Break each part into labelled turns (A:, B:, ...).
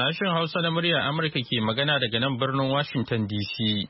A: Sashen Hausa na murya Amurka ke magana daga nan birnin Washington DC.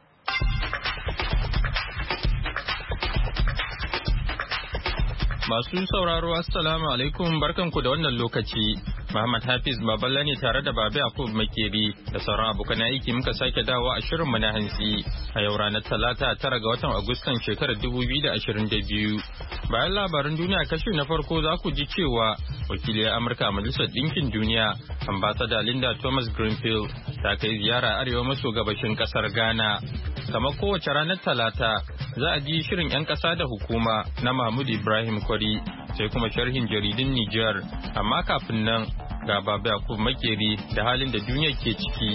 A: Masu sauraro Assalamu alaikum barkanku da wannan lokaci. Muhammad Hafiz Baballa ne tare da Babi Yakub Makeri da sauran abokan aiki muka sake dawo a shirinmu na hantsi a yau ranar Talata 9 ga watan Agustan shekarar 2022. Bayan labaran duniya kashi na farko za ku ji cewa wakiliyar Amurka a Majalisar Ɗinkin Duniya Ambassador Linda Thomas Greenfield ta kai ziyara arewa maso gabashin ƙasar Ghana. Kamar kowace ranar Talata za a ji shirin 'yan ƙasa da hukuma na Mahmud Ibrahim Kwari sai kuma sharhin jaridun Nijar amma kafin nan ga Baba Yakub Makeri da halin da duniya ke ciki.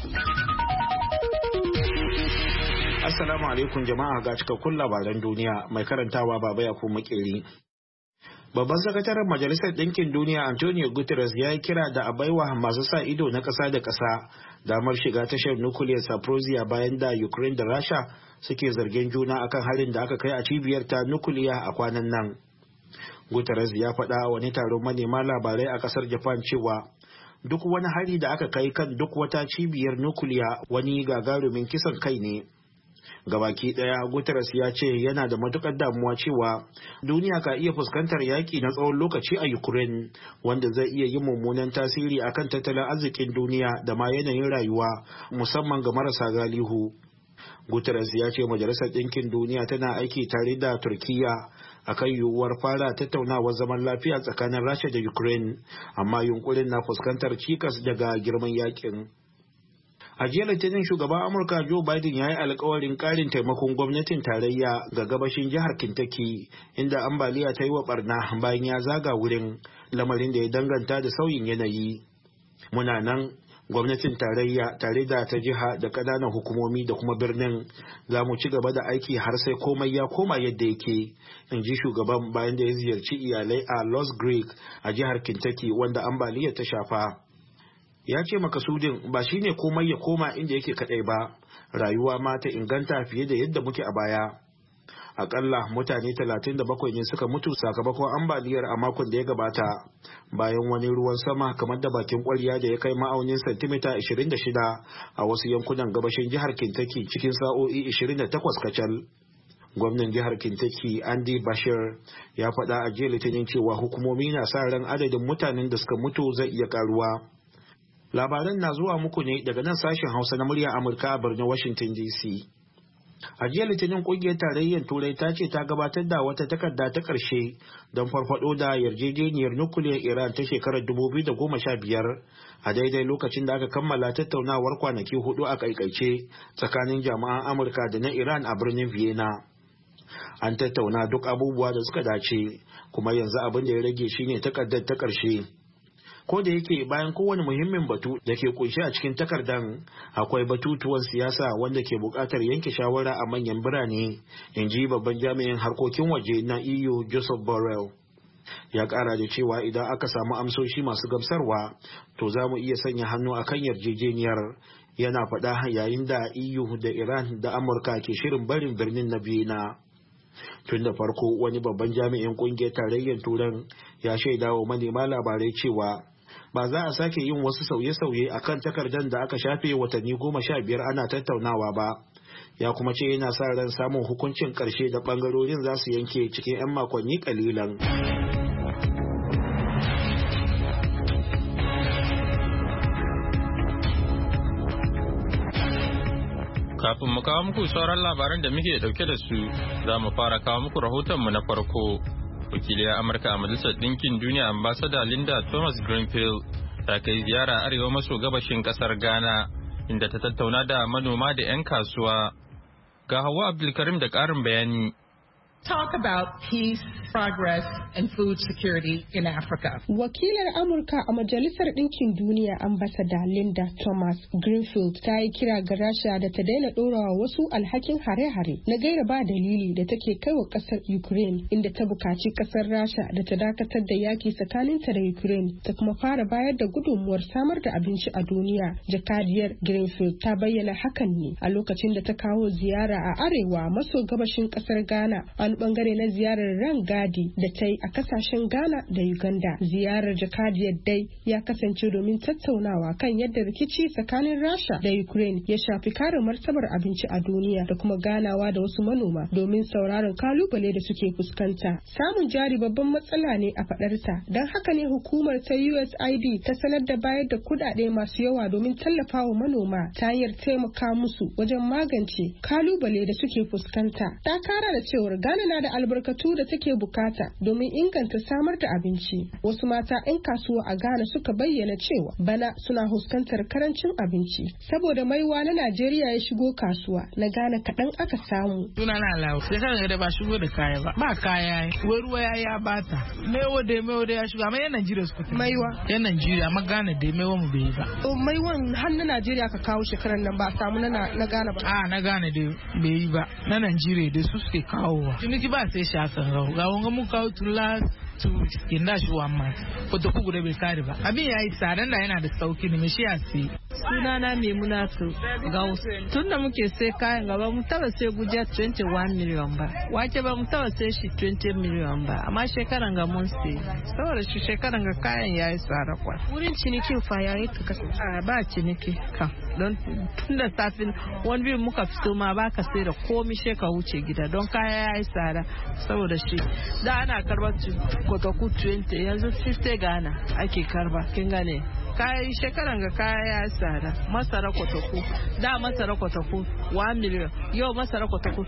B: Assalamu alaikum jama'a ga cikakkun labaran duniya mai karantawa Baba Yakub Makeri. Babban sakataren Majalisar Ɗinkin Duniya Antonio Guterres ya yi kira da a baiwa masu sa ido na ƙasa da ƙasa damar shiga tashar nukiliyar Zaporizhzhia bayan da Ukraine da Rasha suke zargin juna akan harin da aka kai a cibiyar ta nukiliya a kwanan nan. Guterres ya faɗa wani taron manema labarai a ƙasar Japan cewa duk wani hari da aka kai kan duk wata cibiyar nukiliya wani gagarumin kisan kai ne. Gabaki daya Guterres ya ce yana da matukar damuwa cewa duniya ka iya fuskantar yaki na tsawon lokaci a Ukraine wanda zai iya yin mummunan tasiri akan tattalin arzikin duniya da ma yanayin rayuwa musamman ga marasa galihu. Guterres ya ce Majalisar Ɗinkin Duniya tana aiki tare da Turkiyya akan yiwuwar fara tattaunawar zaman lafiya tsakanin Rasha da Ukraine amma yunkurin na fuskantar cikas daga girman yakin. A jiya Litinin shugaban Amurka Joe Biden ya yi alkawarin ƙarin taimakon gwamnatin tarayya ga gabashin jihar Kentucky inda ambaliya ta yi wa barna bayan ya zaga wurin lamarin da ya danganta da sauyin yanayi. Muna nan gwamnatin tarayya tare da ta jiha da ƙananan hukumomi da kuma birnin za mu ci gaba da aiki har sai komai ya koma yadda yake, in ji shugaban bayan da ya ziyarci iyalai a Lost Creek a jihar Kentucky wanda ambaliyar ta shafa. Ya ce makasudin ba shine komai ya koma inda yake kadai ba, rayuwa ma ta inganta fiye da yadda muke a baya. Akalla mutane 37 ne suka mutu sakamakon ambaliyar a makon da ya gabata bayan wani ruwan sama kamar da bakin kwarya da ya kai ma'aunin santimita 26 a wasu yankunan gabashin jihar Kentucky cikin sa'o'i 28 kacal. Gwamnan jihar Kentucky Andy Beshear ya faɗa a jiya Litinin cewa hukumomi na sa ran adadin mutanen da suka mutu zai iya karuwa. Labaran na zuwa muku ne daga nan sashen Hausa na muryar Amurka a birnin Washington DC. A jiya Litinin kungiyar tarayyar Turai ta ce ta gabatar da wata takarda ta ƙarshe don farfado da yarjejeniyar nukiliyar Iran ta shekarar 2015 a daidai lokacin da aka kammala tattaunawar kwanaki 4 a kaikaice tsakanin jami'an Amurka da na Iran a birnin Vienna. An tattauna duk abubuwa da suka dace kuma yanzu abin da ya rage shine takardar ta ƙarshe. Ko da yake bayan kowane muhimmin batu da ke kunshe a cikin takardan akwai batutuwan siyasa wanda ke buƙatar yanke shawara a manyan birane, in ji babban jami'in harkokin waje na EU Joseph Borrell. Ya ƙara da cewa idan aka samu amsoshi masu gamsarwa to za mu iya sanya hannu a kan yarjejeniyar, yana faɗa yayin da EU da Iran da Amurka ke shirin barin birnin na Vienna. Tun da farko wani babban jami'in ƙungiyar tarayyar Turan ya shaida wa manema labarai cewa ba za a sake yin wasu sauye-sauye a kan takardar da aka shafe watanni 15 ana tattaunawa ba. Ya kuma ce yana sa ran samun hukuncin ƙarshe da ɓangarorin za su yanke cikin 'yan makonni ƙalilan.
A: Kafin mu kawo muku sauran labaran da muke dauke da su, za mu fara kawo muku rahotonmu na farko. Wakiliyar Amurka a Majalisar Ɗinkin Duniya Ambassador Linda Thomas Greenfield ta kai ziyara arewa maso gabashin ƙasar Ghana, inda ta tattauna da manoma da 'yan kasuwa. Ga Hauwa Abdulkarim da ƙarin bayani.
C: Talk about peace, progress, and food security in Africa.
D: Wakilar Amurka a Majalisar Ɗinkin Duniya Ambassador Linda Thomas Greenfield ta yi kira ga Rasha da ta daina ɗorawa wasu alhakin hare-hare na gaira ba dalili da take kai wa ƙasar Ukraine, inda ta buƙaci ƙasar Rasha da ta dakatar da yaki tsakaninta da Ukraine ta kuma fara bayar da gudunmuwar samar da abinci a duniya. Jakadiyar Greenfield ta bayyana hakan ne a lokacin da ta kawo ziyara a arewa maso gabashin ƙasar Ghana a wani bangare na ziyarar rangadi da ta yi a kasashen Ghana da Uganda. Ziyarar jakadiyar dai ya kasance domin tattaunawa kan yadda rikici tsakanin Rasha da Ukraine ya shafi kare martabar abinci a duniya da kuma ganawa da wasu manoma domin sauraron kalubale da suke fuskanta. Samun jari babban matsala ne a fadarta, don haka ne hukumar ta USAID ta sanar da bayar da kudade masu yawa domin tallafawa manoma ta hanyar taimaka musu wajen magance kalubale da suke fuskanta. Ta kara da cewar Ghana na da albarkatu da take bukata domin inganta samar da abinci. Wasu mata 'yan kasuwa a Ghana suka bayyana cewa bana suna fuskantar karancin abinci saboda maiwa na Najeriya ya shigo kasuwa na Ghana kaɗan aka samu.
E: Suna na Lawo, shekarar da ba shigo da kaya ba kaya wai ruwa ya bata. Maiwa da ya shigo amma yan Najeriya suka tafi. Maiwa yan Najeriya amma Ghana da maiwa mu bai ba.
D: Maiwan har na Najeriya ka kawo shekarar nan ba samu na Ghana ba.
E: Na Ghana da bai yi ba, na Najeriya da su suke kawowa. Tuniki ba sai shakan rahu ga wanga mun kawo tula to inda shi wa amma ko da kugu da bai kare ba. Abin yayi tsadan da yana da sauki ne shi ya sai. Sunana Maimuna su Gaus. Tunda muke sai kayan gaba mu taba sai guja 21 million ba. Wace ba mu taba sai shi 20 million ba. Amma shekaran ga mun sai. Saboda shi shekaran ga kayan yayi tsara kwa.
D: Wurin cinikin fa yayi ka kasance.
E: Ba ciniki kan. Don tunda safin wani bin muka fito ma baka sai da komai sheka wuce gida don kaya yayi tsada saboda shi. Da ana karbar kotoku 20 yanzu 50 Ghana ake karba kin gane. Kayan shekaran ga kaya ya tsada. Masara kotoku da masara kotoku 1 million yau masara kotoku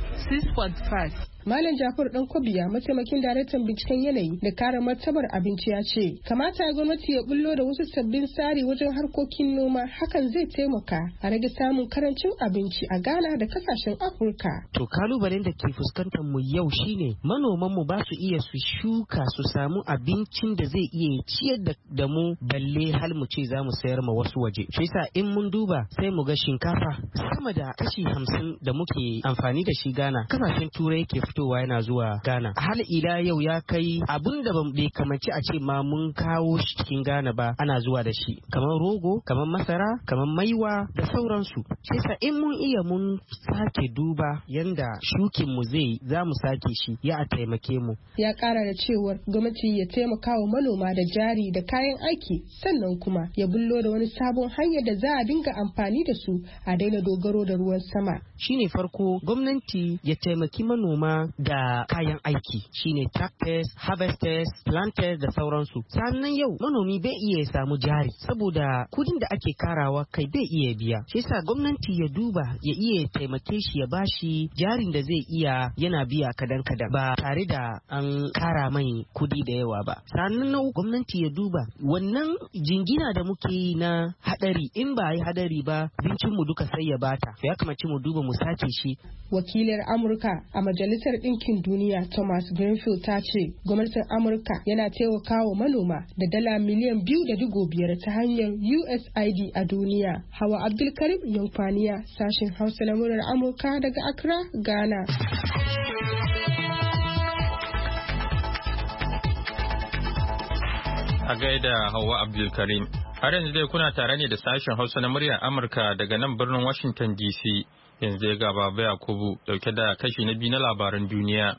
E: 6.5.
D: Malam Jafar Dan Kobiya, mataimakin daraktan binciken yanayi da kare martabar abinci ya ce, kamata gwamnati ya bullo da wasu sabbin tsari wajen harkokin noma, hakan zai taimaka a rage samun karancin abinci a Ghana da kasashen Afirka.
F: To kalubalen da ke fuskantar mu yau shine manoman mu ba su iya su shuka su samu abincin da zai iya ciyar da mu balle hal mu ce za mu sayar ma wasu waje. Shi yasa in mun duba sai mu ga shinkafa sama da kashi 50 da muke amfani da shi Ghana, kasashen Turai ke fitowa yana zuwa Ghana. Hal ila yau ya kai abun da bai kamaci a ce ma mun kawo shi cikin Ghana ba ana zuwa da shi. Kamar rogo, kamar masara, kamar maiwa da sauransu. Sai in mun iya mun sake duba yanda shukin mu zai za mu sake shi ya a taimake mu.
D: Ya kara da cewar gwamnati ya taimaka wa manoma da jari da kayan aiki sannan kuma ya bullo da wani sabon hanyar da za a dinga amfani da su a daina dogaro da ruwan sama.
F: Shine farko gwamnati ya taimaki manoma da kayan aiki shine tractors, harvesters, planters da sauransu. Sannan yau manomi bai iya samu jari saboda kudin da ake karawa kai bai iya biya. Shi yasa gwamnati ya duba ya iya taimake shi ya bashi jarin da zai iya yana biya kadan ba tare da an kara mai kudi da yawa ba. Sannan na gwamnati ya duba wannan jingina da muke yi na hadari in ba yi hadari ba bincin mu duka sai ya bata. Ya kamace mu duba mu sake shi.
D: Wakilar Amurka a Majalisar Ɗinkin Duniya Thomas Greenfield ta ce gwamnatin Amurka yana taimakawa manoma da dala miliyan 2.5 ta hanyar USAID a duniya. Hawa Abdulkarim Yankwaniya, sashen Hausa na murar Amurka daga Accra, Ghana.
A: A gaida Hawa Abdulkarim. Har yanzu dai kuna tare ne da sashen Hausa na muryar Amurka daga nan birnin Washington DC. Yanzu ya ga Baba Yakubu dauke da kashi na biyu na labaran duniya.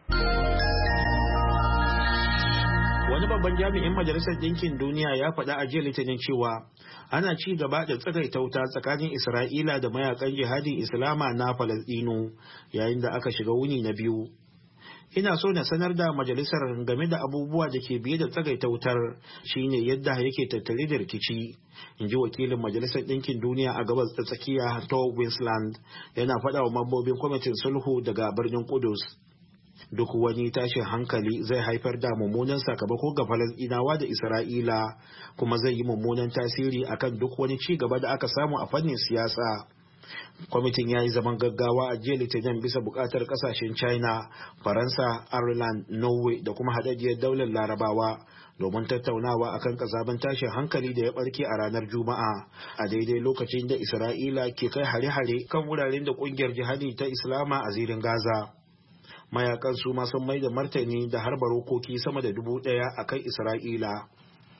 B: Wani babban jami'in Majalisar Ɗinkin Duniya ya faɗa a jiya Litinin cewa ana ci gaba da tsagaita wuta tsakanin Isra'ila da mayakan jihadin Islama na Falasɗinu yayin da aka shiga wuni na biyu. Ina so na sanar da majalisar game da abubuwa da ke biye da tsagaita wutar shine yadda yake tattare da rikici, in ji wakilin Majalisar Ɗinkin Duniya a gabas ta tsakiya Tor Winsland yana faɗa wa mambobin kwamitin sulhu daga birnin Kudus. Duk wani tashin hankali zai haifar da mummunan sakamako ga Falasɗinawa da Isra'ila kuma zai yi mummunan tasiri akan duk wani ci gaba da aka samu a fannin siyasa. Kwamitin ya yi zaman gaggawa a jiya Litinin bisa bukatar kasashen China, Faransa, Ireland, Norway da kuma haɗaɗɗiyar daular Larabawa domin tattaunawa akan kazaban tashin hankali da ya barke a ranar Juma'a a daidai lokacin da Isra'ila ke kai hare-hare kan wuraren da ƙungiyar jihadi ta Islama a zirin Gaza. Mayakan su ma sun mai da martani da harba rokoki sama da 1,000 a kan Isra'ila.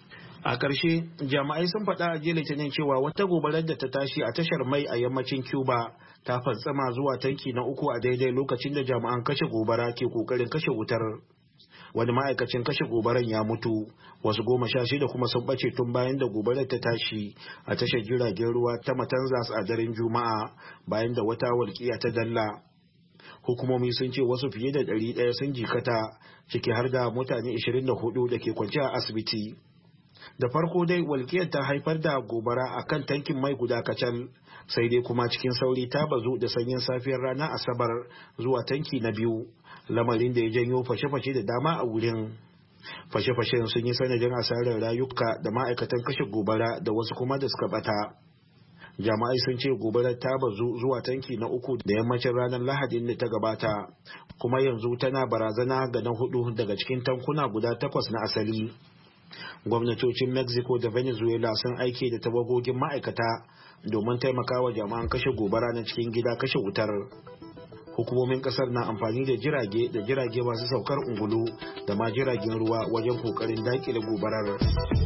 B: A ƙarshe, jami'ai sun faɗa a jiya Litinin cewa wata gobarar da ta tashi a tashar mai a yammacin Cuba ta fantsama zuwa tanki na uku a daidai lokacin da jami'an kashe gobara ke ƙoƙarin kashe wutar. Wani ma'aikacin kashe gobaran ya mutu, wasu 16 kuma sun ɓace tun bayan da gobarar ta tashi a tashar jiragen ruwa ta Matanzas a daren Juma'a bayan da wata walƙiya ta dalla. Hukumomi sun ce wasu fiye da 100 sun jikata, ciki har da mutane 24 da ke kwance a asibiti. Da farko dai walƙiyar ta haifar da gobara a kan tankin mai guda kacal, sai dai kuma cikin sauri ta bazu da sanyin safiyar ranar Asabar zuwa tanki na biyu, lamarin da ya janyo fashe-fashe da dama a wurin. Fashe-fashen sun yi sanadin asarar rayuka da ma'aikatan kashe gobara da wasu kuma da suka bata. Jama'ai sun ce gobarar ta bazu zuwa tanki na uku da yammacin ranar Lahadin da ta gabata, kuma yanzu tana barazana ga na 4 daga cikin tankuna guda 8 na asali. Gwamnatocin Mexico da Venezuela sun aike da tawagogin ma'aikata domin taimakawa jama'an kashe gobara na cikin gida kashe wutar. Hukumomin kasar na amfani da jirage masu saukar ungulu da ma jiragen ruwa wajen kokarin dakile gobarar.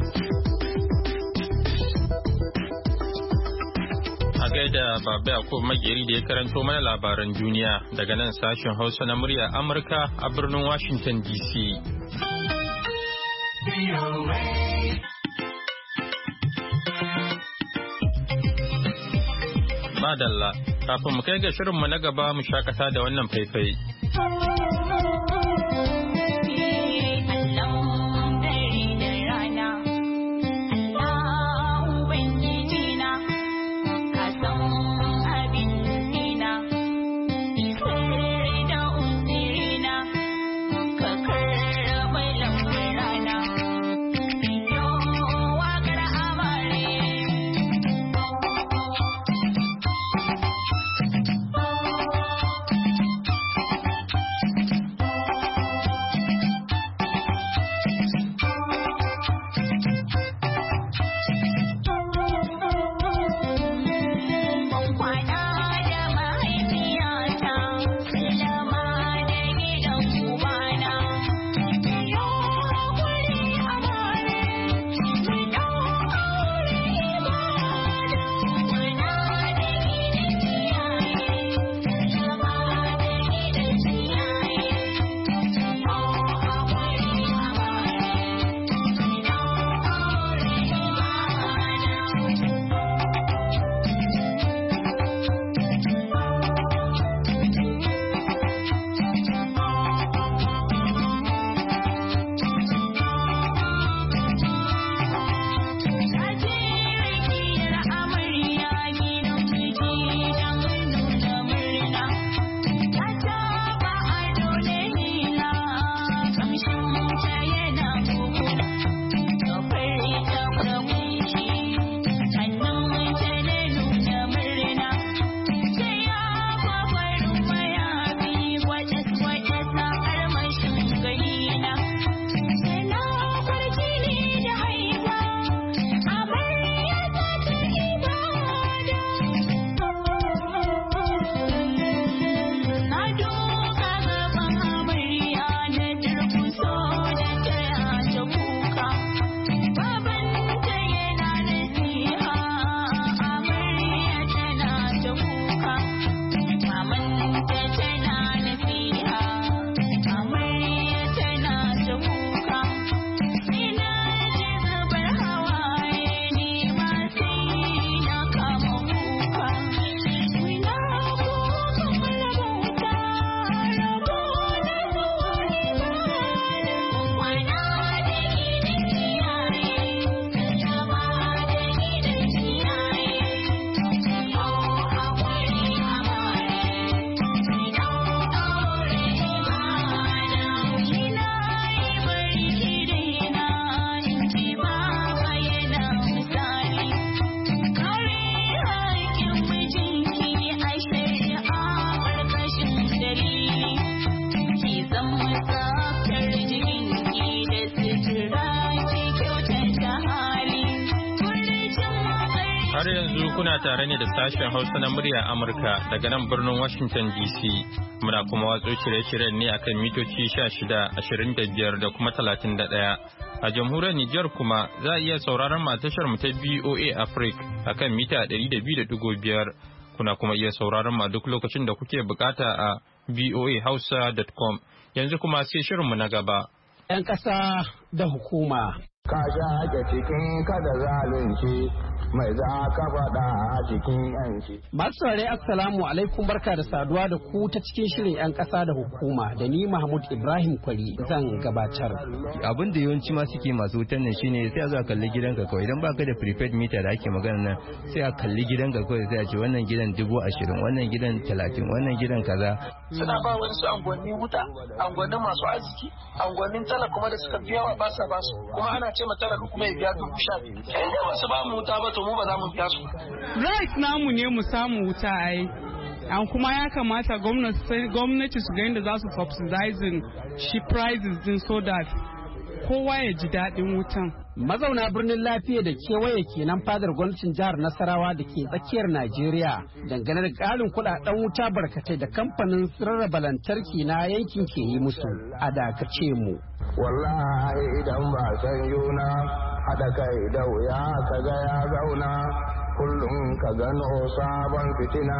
A: A gaida Baba Yakub Makeri da ya karanto mana labaran duniya daga nan sashen Hausa na murya Amurka a birnin Washington DC. Madalla, kafin mu kai ga shirinmu na gaba mu shakata da wannan faifai. Har yanzu kuna tare ne da sashen Hausa na murya Amurka daga nan birnin Washington DC. Muna kuma watso shirye-shiryen ne akan mitoci 16, 25 da kuma 31. A jamhuriyar Nijar kuma za a iya sauraron tashar mu ta BOA Africa akan mita 200.5. Kuna kuma iya sauraron ma duk lokacin da kuke bukata a boahausa.com. Yanzu kuma sai shirinmu na gaba.
G: 'Yan ƙasa da hukuma.
H: Ka shaƙe cikin kada zalunci mai za ka faɗa a cikin yanci.
G: Masu saurare assalamu alaikum, barka da saduwa da ku ta cikin shirin 'yan ƙasa da hukuma da ni Mahmud Ibrahim Kwari zan gabatar.
I: Abin da yawanci ma suke masu wutan nan shine sai a zo a kalli gidanka kawai, idan baka da prepaid meter da ake magana nan sai a kalli gidanka kawai sai a ce wannan gidan 20,000, wannan gidan 30, wannan gidan kaza.
J: Suna ba wani su angonni wuta, angonnin masu arziki, angonnin talaka kuma da suka biya wa ba sa ba su, kuma ana ce ma talaka kuma ya biya 12,000. In dai wasu ba mu wuta ba to mu ba za mu biya su.
K: Right namu ne mu samu wuta ai. An kuma ya kamata gwamnati su ga yadda za su subsidizing shi prices din so that kowa ya ji daɗin wutan.
G: Mazauna birnin Lafiya da kewaye kenan fadar gwamnatin jihar Nasarawa da ke tsakiyar Najeriya dangane da ƙarin kuɗaɗen wuta barkatai da kamfanin rarraba lantarki na yankin ke yi musu. A dakace mu.
H: Wallahi idan ba san yuna haɗa kai da wuya ka ga ya zauna kullum ka gano sabon fitina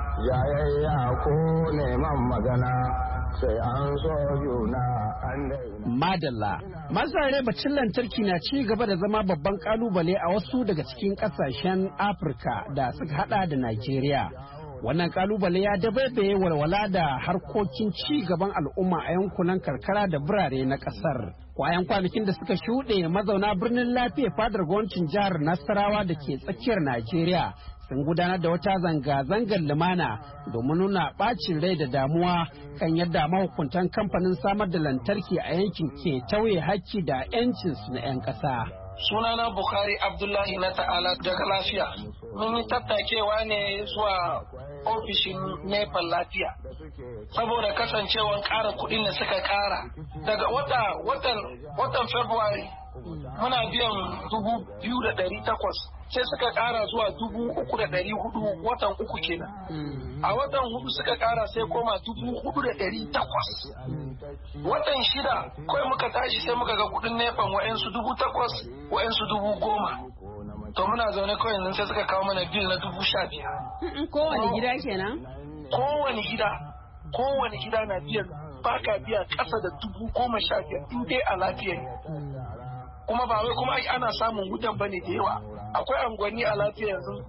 H: jayayya ko neman magana sai an so yuna an daina.
G: Madalla, masarare bacin lantarki na ci gaba da zama babban kalubale a wasu daga cikin kasashen Afirka da suka hada da Najeriya. Wannan kalubale ya dabaibaye walwala da harkokin ci gaban al'umma a yankunan karkara da birane na kasar. Kwayan kwanakin da suka shuɗe mazauna birnin Lafiya fadar gwamnatin jihar Nasarawa da ke tsakiyar Najeriya sun gudanar da wata zanga-zangar lumana domin nuna ɓacin rai da damuwa kan yadda mahukuntan kamfanin samar da lantarki a yankin ke tauye haƙƙi da 'yancinsu na 'yan ƙasa.
J: Sunana Bukhari Abdullahi na ta'ala daga Lafiya. Mun yi tattakewa ne zuwa ofishin Nepal Lafiya saboda kasancewan ƙara kuɗin da suka ƙara daga watan February muna biyan 2,800 sai suka ƙara zuwa 3,400 watan uku kenan. A watan hudu suka ƙara sai koma 4,800. Watan shida kawai muka tashi sai muka ga kuɗin nefan wa'yansu 8,000 wa'yansu 10,000. To muna zaune kawai yanzu sai suka kawo mana bil na 15,000.
L: Kowane gida kenan?
J: Kowane gida na biyan baka biya ƙasa da 15,000 in dai a lafiya ne. Kuma ba wai kuma ana samun wutan bane da yawa. Akwai angwani a lafiya yanzu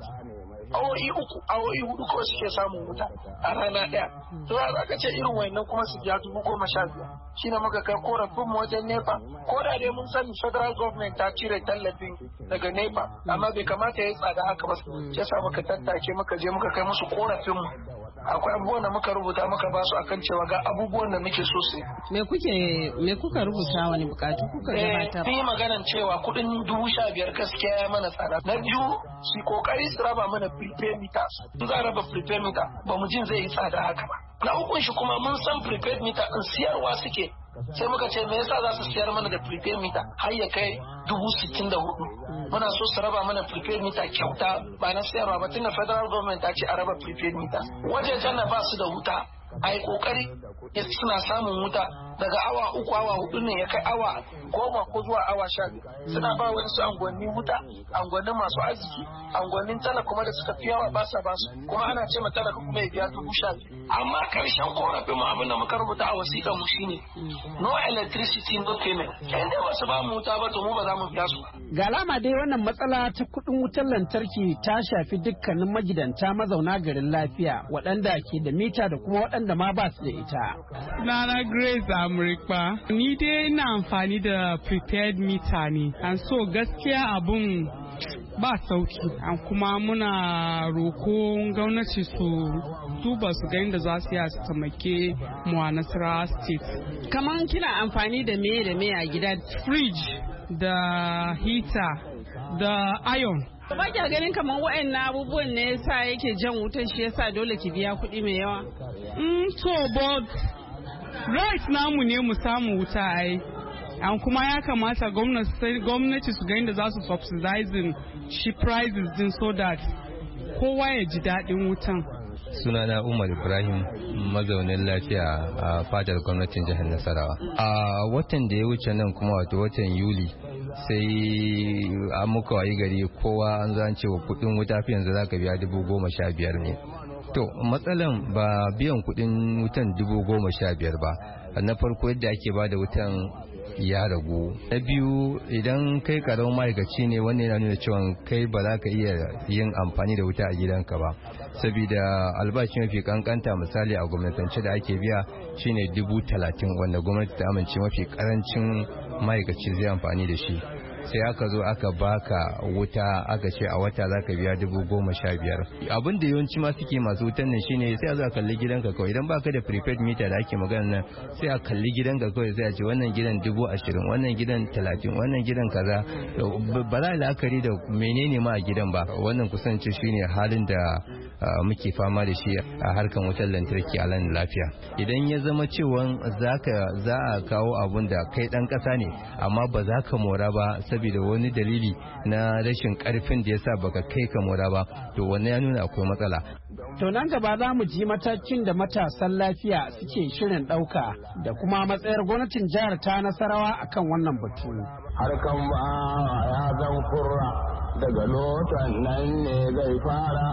J: awoyi hudu kawai suke samun wuta a rana ɗaya. To ya ka ce irin wayannan kuma su biya 15,000. Shi ne muka kai korafin mu wajen NEPA. Ko da dai mun sani federal government ta cire tallafin daga NEPA amma bai kamata ya yi tsada haka ba. Shi yasa muka tattake muka je muka kai musu korafin mu. Akwai abubuwan da muka rubuta muka ba su akan cewa ga abubuwan da muke so su.
L: Me kuka rubuta, wani bukatu kuka gabatar?
J: Yi maganan cewa kudin 15,000 gaskiya ya mana tsada. Na biyu su kokari su raba mana prepaid meters. Su za raba prepaid meter ba mu jin zai yi tsada haka ba. Na ukun shi kuma mun san prepaid meter in siyarwa suke. Sai muka ce me yasa za su siyar mana da prepaid meter har ya kai 64,000. Muna so su raba mana prepaid meter kyauta ba na sayarwa ba, tunda federal government ta ce a raba prepaid meter. Wajejen da ba su da wuta a yi kokari suna samun wuta daga awa 3 awa 4 ne ya kai awa 10 ko zuwa awa 12. Suna ba wani su angonni wuta, angonnin masu arziki, angonnin talaka kuma da suka fi yawa ba sa ba su, kuma ana ce ma talaka kuma ya biya 12,000. Amma karshen korafin mu abin da muka rubuta a wasiƙar mu shine no electricity no payment. Kai dai wasu ba mu wuta ba to mu ba za mu biya su ba.
G: Ga alama dai wannan matsala ta kuɗin wutar lantarki ta shafi dukkanin magidanta mazauna garin Lafiya waɗanda ke da mita da kuma waɗanda ma ba su da ita.
K: Nana Grace Amurka, ni dai ina amfani da prepaid meter ne, an so gaskiya abun ba sauki, an kuma muna roko gwamnati su duba su ga inda za su yi su taimake mu a Nasarawa State.
L: Kaman kina amfani da me a gida?
K: Fridge da heater da iron.
L: Ba kya ganin kamar waɗannan abubuwan ne yasa yake jan wutan shi yasa dole ki biya kuɗi mai yawa?
K: But right namu ne mu samu wuta ai. An kuma ya kamata gwamnati su ga inda za su subsidizing shi prices din so that kowa ya ji daɗin wutan.
I: Sunana Umar Ibrahim, mazaunin lafiya a fadar gwamnatin jihar Nasarawa. A watan da ya wuce nan kuma wato watan Yuli sai an muka wayi gari kowa an zance wa kudin wuta fi yanzu zaka biya 15,000 ne. To matsalan ba biyan kudin wutan 15,000 ba. Na farko yadda ake bada wutan ya ragu. Na biyu idan kai karamin ma'aikaci ne wannan yana nuna cewa kai ba za ka iya yin amfani da wuta a gidanka ba. Saboda albashi mafi kankanta misali a gwamnatance da ake biya shine 30,000 wanda gwamnati ta amince mafi karancin ma'aikaci zai amfani da shi. Sai aka zo aka baka wuta aka ce a wata zaka biya 15,000. Abin da yawanci ma suke masu wutan nan shine sai a zo a kalli gidanka kawai idan baka da prepaid meter da ake magana nan sai a kalli gidanka kawai sai a ce wannan gidan 20,000 wannan gidan 30 wannan gidan kaza ba za a la'akari da menene ma a gidan ba. Wannan kusanci shine halin da muke fama da shi a harkan wutar lantarki a nan lafiya. Idan ya zama cewa za a kawo abun da kai dan kasa ne amma ba za ka mora ba saboda wani dalili na rashin karfin da yasa baka kai ka mora ba to wannan ya nuna akwai matsala.
G: To nan gaba za mu ji matakin da matasan lafiya suke shirin ɗauka da kuma matsayar gwamnatin jihar ta Nasarawa akan wannan batu.
H: Harkan ba ya zan kurra daga lotan nan ne zai fara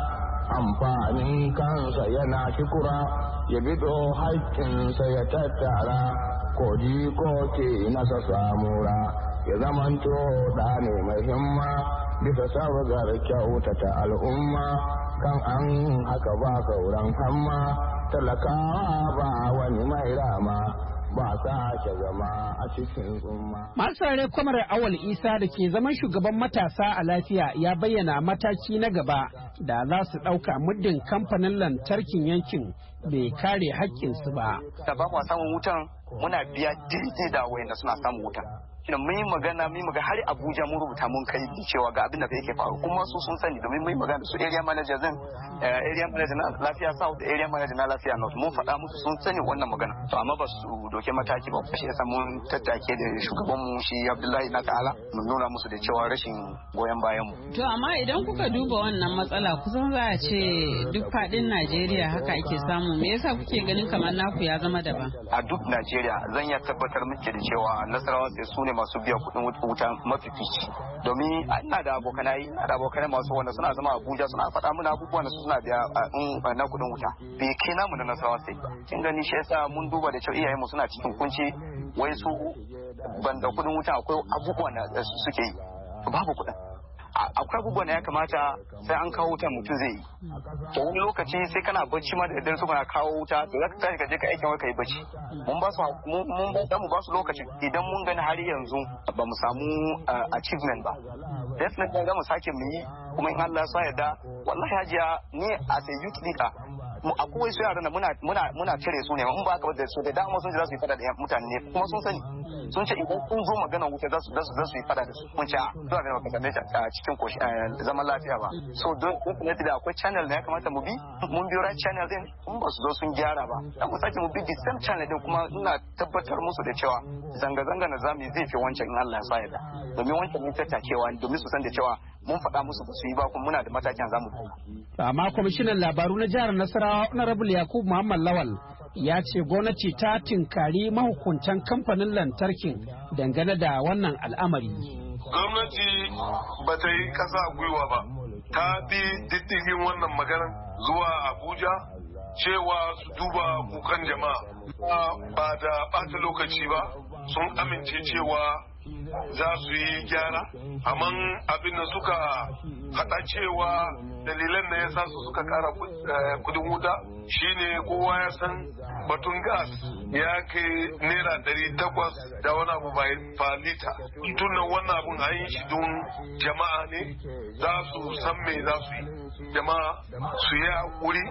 H: amfanin kansa yana kikura ya bido haƙƙinsa ya tattara koji ko ke nasa samura ya zamanto da ne mai himma bisa sabgar kyautata al'umma kan an haka ba sauran hamma talakawa ba wani mai rama ba sake zama a cikin tsumma.
G: Masarare Kwamar Awal Isa da ke zaman shugaban matasa a lafiya ya bayyana mataki na gaba da za su ɗauka muddin kamfanin lantarkin yankin bai kare haƙƙinsu ba.
M: Da ba mu samun wutan muna biya daidai da wayanda suna samun wutan. Kina mun yi magana har Abuja mun rubuta mun kai cewa ga abin da yake faru kuma su sun sani domin mun yi magana su area manager area manager na lafiya south da area manager na lafiya north mun faɗa musu sun sani wannan magana to amma ba su doke mataki ba shi yasa mun tattake da shugaban mu shi Abdullahi na ta'ala mun nuna musu da cewa rashin goyon bayan mu.
L: To amma idan kuka duba wannan matsala kusan za a ce duk faɗin Najeriya haka ake samu me yasa kuke ganin kamar naku ya zama daban?
M: A duk Najeriya zan iya tabbatar muke da cewa Nasarawa sai su ne masu biya kuɗin wuta mafifici domin ina da abokanai masu wanda suna zama Abuja suna faɗa mana abubuwan da suna biya na kuɗin wuta bai kai namu da Nasarawa sai ba kin gani shi yasa mun duba da cewa iyayenmu suna cikin kunci wai su banda kuɗin wuta akwai abubuwan da suke yi babu kuɗin akwai abubuwan da ya kamata sai an kawo wuta mutum zai yi to wani lokaci sai kana bacci ma da daddare su kana kawo wuta to za ka tashi ka je ka aikin wai ka yi bacci mun ba su lokacin idan mun gani har yanzu ba mu samu achievement ba definitely za mu sake mu yi kuma in Allah ya yarda wallahi hajiya ni as a youth leader akwai wasu yaran da muna cire su ne in ba ka da su da dama sun ji za su yi fada da mutane ne kuma sun sani sun ce idan kun zo magana wuta za su yi fada da su mun ce zuwa ga baka same shi a cikin zaman lafiya ba so definitely da akwai channel da ya kamata mu bi mun bi right channel din in ba su zo sun gyara ba dan mu sake mu bi the same channel din kuma ina tabbatar musu da cewa zanga-zanga na zamu zai fi wancan in Allah ya sa yarda domin wancan mun tattakewa domin su san da cewa mun faɗa musu ba su yi ba kuma muna da matakin zamu ɗauka.
G: Amma kwamishinan labaru na jihar Nasarawa Honorable Yakubu Muhammad Lawal ya ce gwamnati ta tinkari mahukuntan kamfanin lantarkin dangane da wannan al'amari.
N: Gwamnati ba ta yi kasa gwiwa ba, ta bi diddigin wannan maganar zuwa Abuja cewa su duba kukan jama'a ba da ɓata lokaci ba sun amince cewa za su yi gyara amma abin da suka faɗa cewa dalilan da ya sa su suka kara kudin wuta shine kowa ya san batun gas ya kai naira 800 da wani abu ba lita tunan wannan abun an yi shi don jama'a ne za su san me za su yi jama'a su yi hakuri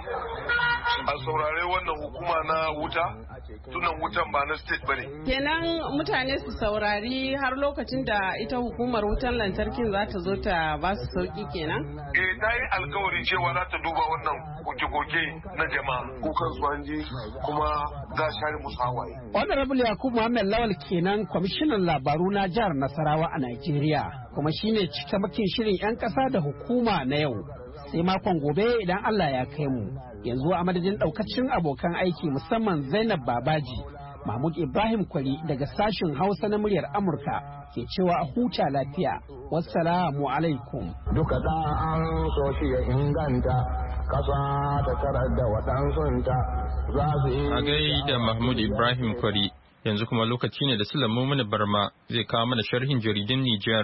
N: a saurare wannan hukuma na wuta tunan wutan ba na state bane
L: kenan mutane su saurari har lokacin da ita hukumar wutan lantarkin za ta zo ta ba su sauki kenan
N: ta yi alkawari cewa za ta duba wannan koke-koke na jama'a kukan su an ji kuma za a share musu hawaye.
G: Honorable Yakubu Muhammad Lawal kenan kwamishinan labaru na jihar Nasarawa a Najeriya kuma shine cikamakin shirin 'yan ƙasa da hukuma na yau sai makon gobe idan Allah ya kai mu. Yanzu a madadin ɗaukacin abokan aiki musamman Zainab Babaji, Mahmud Ibrahim Kwari daga sashin Hausa na muryar Amurka ke cewa a huta lafiya. Wassalamu alaikum.
H: Duka da an so shi ya inganta, kasa ta tarar da waɗansunta za su yi.
A: A gaida Mahmud Ibrahim Kwari, yanzu kuma lokaci ne da Sulaimu Muni Barma zai kawo mana sharhin jaridun Nijar.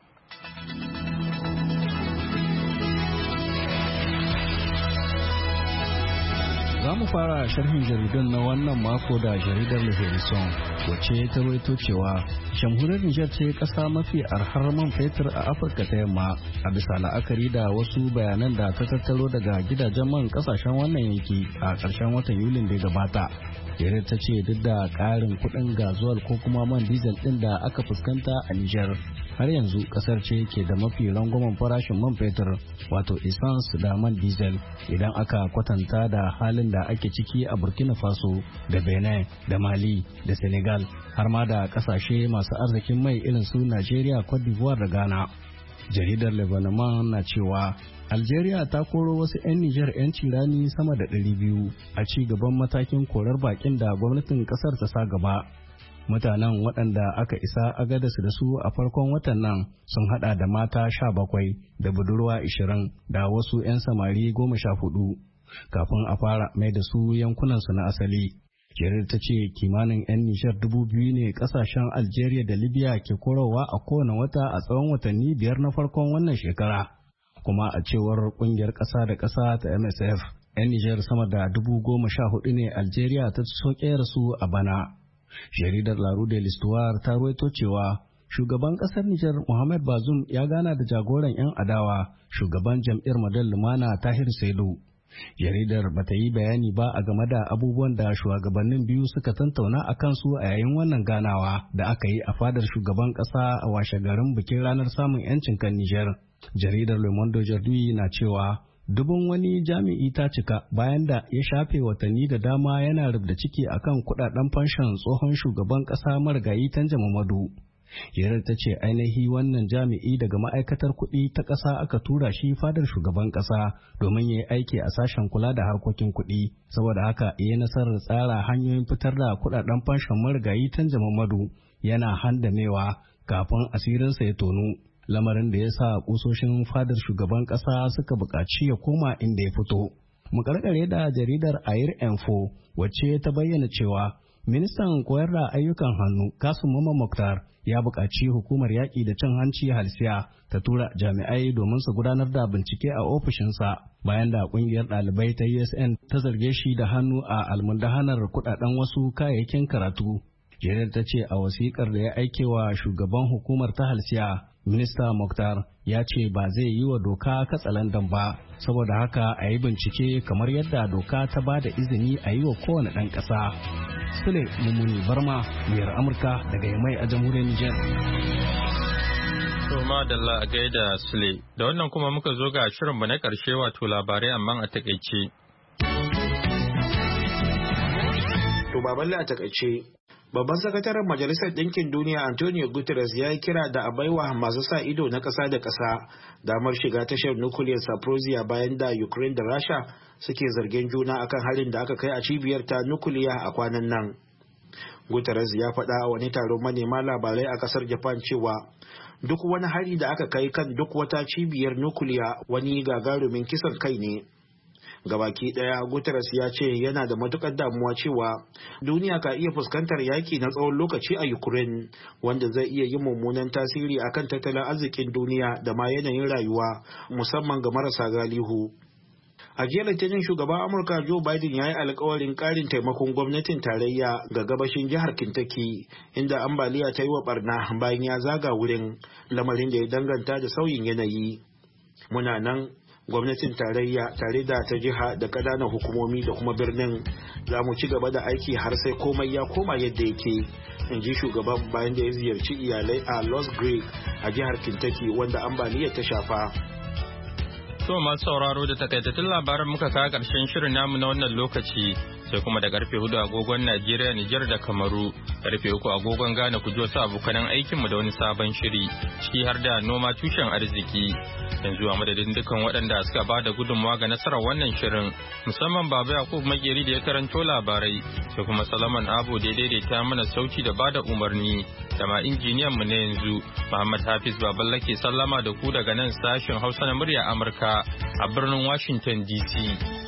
O: Za mu fara sharhin jaridun na wannan mako da jaridar Le Harrison, wacce ta rawaito cewa jamhuriyar Nijar ce ƙasa mafi arhar man fetur a Afirka ta yamma, a bisa la'akari da wasu bayanan da ta tattaro daga gidajen man ƙasashen wannan yanki a ƙarshen watan Yulin da ya gabata. Jaridar ta ce duk da ƙarin kuɗin gazuwal ko kuma man diesel ɗin da aka fuskanta a Nijar, har yanzu ƙasar ce ke da mafi rangwamen farashin man fetur, wato essence da man diesel, idan aka kwatanta da halin da ake ciki a Burkina Faso da Benin da Mali da Senegal, har ma da ƙasashe masu arzikin mai irin su Najeriya, Cote d'Ivoire da Ghana. Jaridar Lebanon na cewa Algeria ta koro wasu 'yan Nijar 'yanci rani sama da 200 a ci gaban matakin korar bakin da gwamnatin kasar ta sa gaba. Mutanen waɗanda aka isa Agadas da su a farkon watan nan sun hada da mata 17 da budurwa 20 da wasu 'yan samari 14 kafin a fara mai da su yankunansu na asali. Jaridar ta ce kimanin 'yan Nijar 2000 ne kasashen Algeria da Libya ke korowa a kowane wata a tsawon watanni 5 na farkon wannan shekara. Kuma a cewar kungiyar ƙasa da ƙasa ta MSF, 'yan Nijar sama da 14,000 ne Algeria ta soke su a bana. Jaridar La Rue de l'Histoire ta ruwaito cewa shugaban ƙasar Nijar Mohamed Bazoum ya gana da jagoran 'yan adawa, shugaban jam'iyyar Model Lumana Tahir Saidu. Jaridar bata yi bayani ba a game da abubuwan da shugabannin biyu suka tantauna a kansu a yayin wannan ganawa da aka yi a fadar shugaban ƙasa a washe garin bikin ranar samun 'yancin kan Nijar. Jaridar Le Monde Aujourd'hui na cewa dubun wani jami'i ta cika bayan da ya shafe watanni da dama yana rubda ciki akan kudaden fanshon tsohon shugaban ƙasa marigayi Tanja Mamadu. Hirar ta ce ainihi wannan jami'i daga ma'aikatar kuɗi ta ƙasa aka tura shi fadar shugaban ƙasa domin ya yi aiki a sashen kula da harkokin kuɗi, saboda haka ya yi nasarar tsara hanyoyin fitar da kuɗaɗen fanshon marigayi Tanja Mamadu yana handamewa kafin asirinsa ya tonu, lamarin da ya sa kusoshin fadar shugaban ƙasa suka buƙaci ya koma inda ya fito. Mu karkare da jaridar Air Info wacce ta bayyana cewa ministan koyar da ayyukan hannu Kasum Mama Mokhtar ya buƙaci hukumar yaƙi da cin hanci halsiya ta tura jami'ai domin su gudanar da bincike a ofishinsa bayan da ƙungiyar ɗalibai ta USN ta zarge shi da hannu a almundahanar kuɗaɗen wasu kayayyakin karatu. Jaridar ta ce a wasiƙar da ya aikewa shugaban hukumar ta halsiya, minista Mokhtar ya ce ba zai yi wa doka katsalandan ba, saboda haka a yi bincike kamar yadda doka ta ba da izini a yi wa kowane ɗan ƙasa. Sule Mummuni Barma, muryar Amurka daga Yamai a jamhuriyar Nijar.
A: To madalla a gaida Sule, da wannan kuma muka zo ga shirinmu na ƙarshe wato labarai amma a takaice.
B: To baballe a takaice, babban sakataren Majalisar Ɗinkin Duniya Antonio Guterres ya yi kira da a baiwa masu sa ido na ƙasa da ƙasa damar shiga tashar nukiliyar Saprosia bayan da Ukraine da Rasha suke zargin juna akan harin da aka kai a cibiyar ta nukiliya a kwanan nan. Guterres ya faɗa a wani taron manema labarai a ƙasar Japan cewa duk wani hari da aka kai kan duk wata cibiyar nukiliya wani gagarumin kisan kai ne. Gabaki daya Guterres ya ce yana da matukar damuwa cewa duniya ka iya fuskantar yaki na tsawon lokaci a Ukraine wanda zai iya yin mummunan tasiri akan tattalin arzikin duniya da ma yanayin rayuwa musamman ga marasa galihu. A jiya Litinin shugaban Amurka Joe Biden ya yi alkawarin karin taimakon gwamnatin tarayya ga gabashin jihar Kentucky inda ambaliya ta yi wa barna bayan ya zaga wurin, lamarin da ya danganta da sauyin yanayi. Muna nan gwamnatin tarayya tare da ta jiha da ƙananan hukumomi da kuma birnin za mu ci gaba da aiki har sai komai ya koma yadda yake, in ji shugaban bayan da ya ziyarci iyalai a Lost Creek a jihar Kentucky wanda ambaliyar ta shafa.
A: To masu sauraro da takaitattun labaran muka kawo ƙarshen shirin namu na wannan lokaci sai kuma da karfe 4 agogon Najeriya, Nijar da Kamaru, karfe 3 agogon Ghana ku ji wasu abokanan aikinmu da wani sabon shiri, ciki har da noma tushen arziki. Yanzu a madadin dukkan waɗanda suka ba da gudunmawa ga nasarar wannan shirin, musamman Baba Yakub Makeri da ya karanto labarai, sai kuma Salaman Abu da ya daidaita mana sauti da ba da umarni, da ma injiniyan mu na yanzu, Muhammad Hafiz Baballa ke sallama da ku daga nan sashen Hausa na murya Amurka a birnin Washington DC.